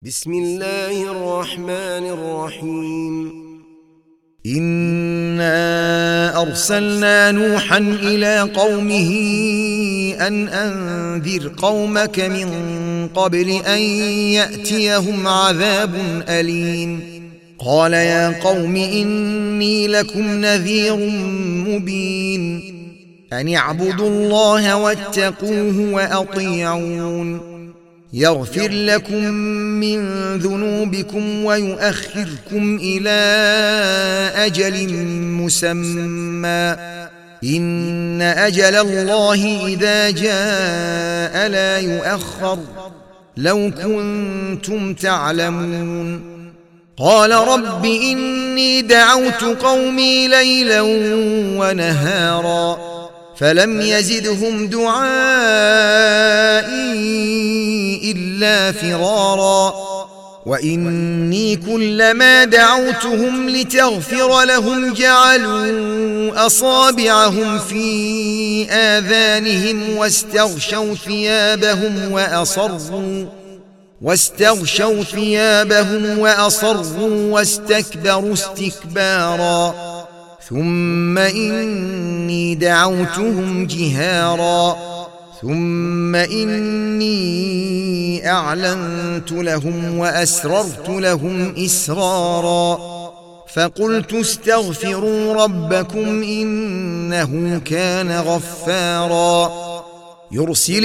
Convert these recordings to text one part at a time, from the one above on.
بسم الله الرحمن الرحيم. إنا أرسلنا نوحا إلى قومه أن أنذر قومك من قبل أن يأتيهم عذاب أليم. قال يا قوم إني لكم نذير مبين أن اعبدوا الله واتقوه وأطيعون يغفر لكم من ذنوبكم ويؤخركم إلى أجل مسمى إن أجل الله إذا جاء لا يؤخر لو كنتم تعلمون. قال رب إني دعوت قومي ليلا ونهارا فلم يزدهم دعائي إلا فرارا وإني كلما دعوتهم لتغفر لهم جعلوا أصابعهم في آذانهم واستغشوا ثيابهم وأصروا واستكبروا استكبارا ثم إني دعوتهم جهارا ثم إني أعلنت لهم وأسررت لهم إسرارا فقلت استغفروا ربكم إنه كان غفارا يرسل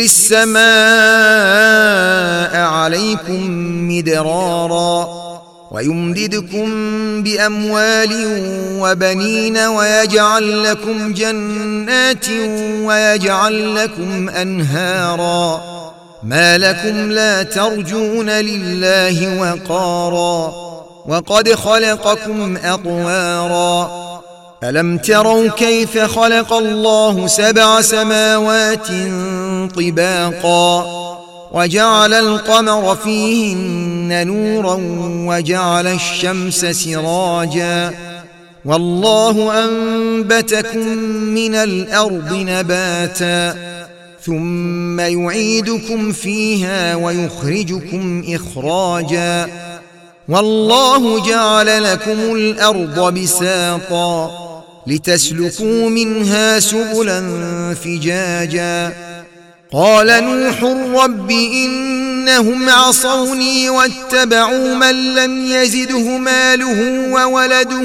السماء عليكم مدرارا ويمددكم بأموال وبنين ويجعل لكم جنات ويجعل لكم أنهارا ما لكم لا ترجون لله وقارا وقد خلقكم أطوارا ألم تروا كيف خلق الله 7 سماوات طباقا وجعل القمر فيهن نورا وجعل الشمس سراجا والله أنبتكم من الأرض نباتا ثم يعيدكم فيها ويخرجكم إخراجا والله جعل لكم الأرض بساطا لتسلكوا منها سبلا فجاجا قال نوح رب إنهم عصوني واتبعوا من لم يزده ماله وولده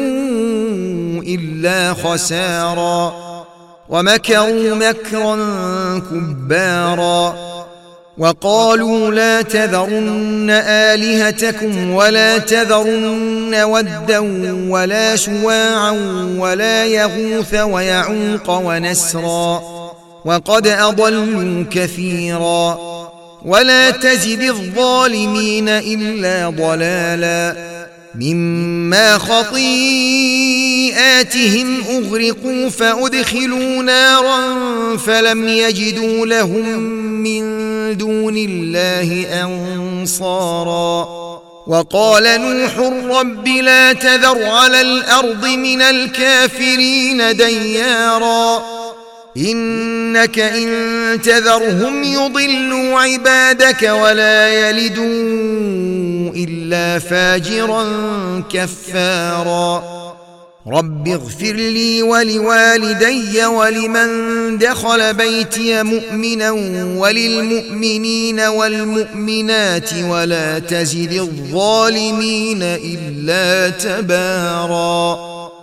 إلا خسارا ومكروا مكرا كبارا وقالوا لا تذرن آلهتكم ولا تذرن ودا ولا سواعا ولا يغوث ويعوق ونسرا وقد أضلوا كثيرا ولا تزد الظالمين إلا ضلالا مما خطيئاتهم أغرقوا فأدخلوا نارا فلم يجدوا لهم من دون الله أنصارا وقال نوح رب لا تذر على الأرض من الكافرين ديارا إنك إن تذرهم يضلوا عبادك ولا يلدوا إلا فاجرا كفارا رب اغفر لي ولوالدي ولمن دخل بيتي مؤمنا وللمؤمنين والمؤمنات ولا تزد الظالمين إلا تبارا.